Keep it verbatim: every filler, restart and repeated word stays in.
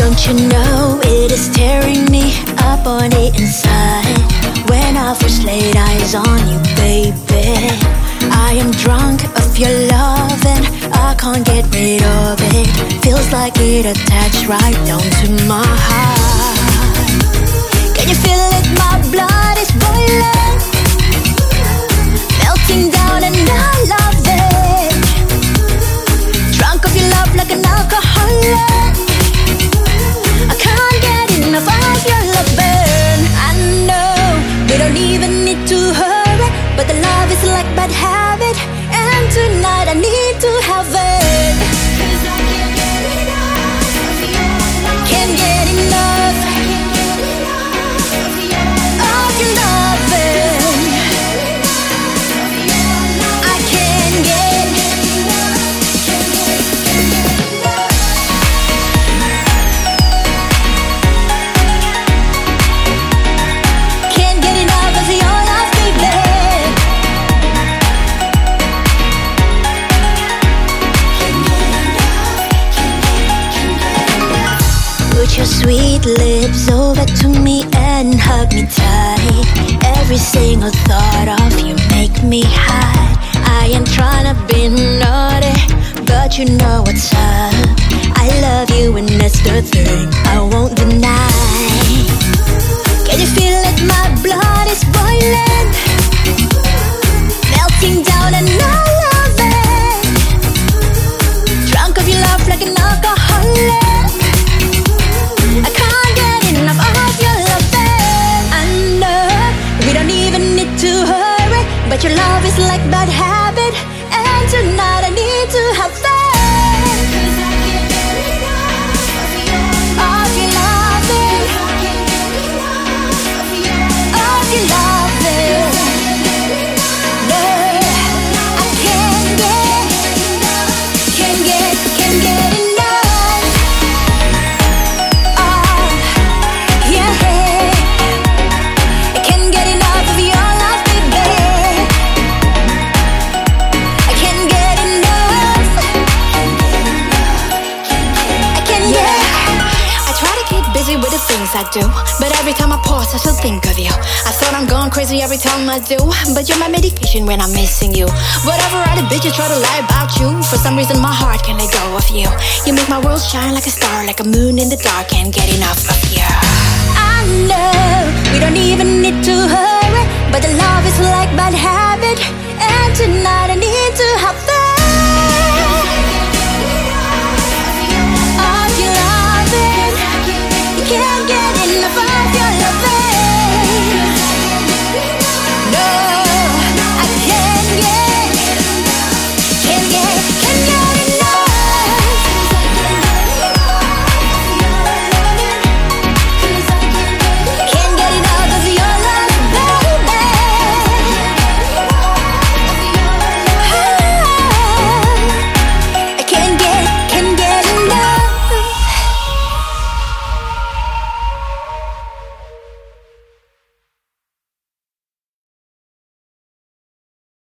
Don't you know it is tearing me up on the inside? When I first laid eyes on you, baby, I am drunk of your love and I can't get rid of it. Feels like it attached right down to my heart. Can you feel it? My blood is boiling, melting down and I love it. Drunk of your love like an alcoholic, I can't get enough of your loving. I know we don't even need to hurry, but the love is like bad habit, and tonight I need to have it. 'Cause I can't get enough of your love. Can't get enough of your loving. I can't get Can't get enough of your love, baby. Put your sweet lips over to me and hug me tight. Every single thought of you make me high. I ain't trying to be naughty, but you know what's up. I love you and that's the thing I won't deny. Can you feel it? My blood is boiling, melting down and I love it. Drunk of your love like an alcoholic, I can't get enough of your loving. I know we don't even need to hurry, but your love is like bad habit, and tonight I need to have fun. 'Cause I can't get enough of your of your loving, of your loving. No, I can't get, can't get, can't get enough. Oh, yeah. I can't get enough of your love, baby. I can't get enough. I can't get. I try to keep busy with the things I do, but every time I pause, I still think of you. I thought I'm going crazy every time I do, but you're my medication when I'm missing you. Whatever other bitches try to lie about you, for some reason my heart can't let go of you. You make my world shine like a star, like a moon in the dark. Can't get enough of you. I know we don't even need to hurry, but the love is like bad habit, and tonight I need to